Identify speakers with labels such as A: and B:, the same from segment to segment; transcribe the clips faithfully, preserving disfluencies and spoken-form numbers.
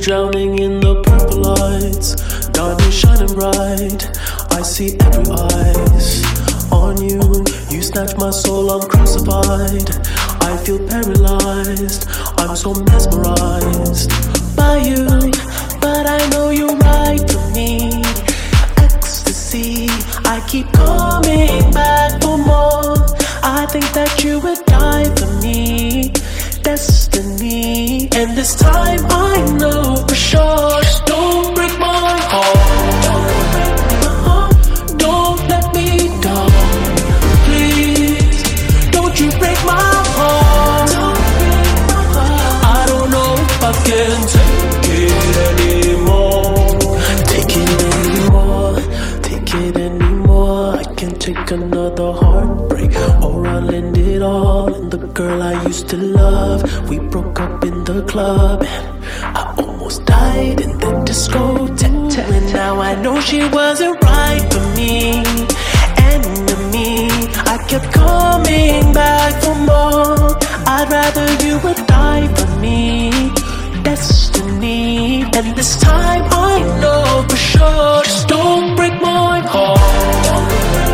A: drowning in the purple lights, diamonds shining bright. I see every eyes on you. You snatch my soul, I'm crucified. I feel paralyzed, I'm so mesmerized by you. But I know you're right for me. Ecstasy, I keep coming back for more. I think that you would die for me. Destiny, and this time I know for sure. Just don't break my heart. Don't let me down, please. Don't you break my heart. I don't know if I can take it anymore. Take it anymore. Take it anymore. I can't take another heartbreak, or I'll end it all. And the girl I used to love, we broke up in the club, and I almost died in the discotheque. And now I know she wasn't right for me. Enemy, I kept coming back for more. I'd rather you would die for me. Destiny, and this time I know for sure. Just don't break my heart.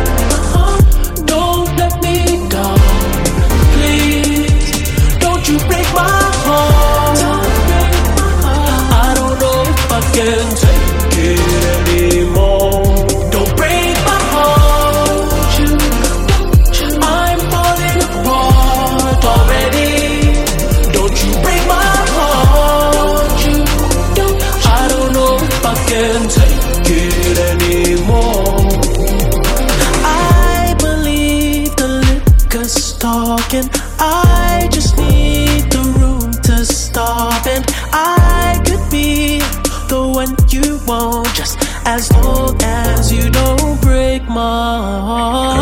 A: Don't let me down, please. Don't you break my heart. I don't know if I can take it anymore. Don't break my heart. I'm falling apart already. Don't you break my heart. I don't know if I can take it anymore. I believe the liquor's talking. I just need the room to stop, and I could be the one you want, just as long as you don't break my heart.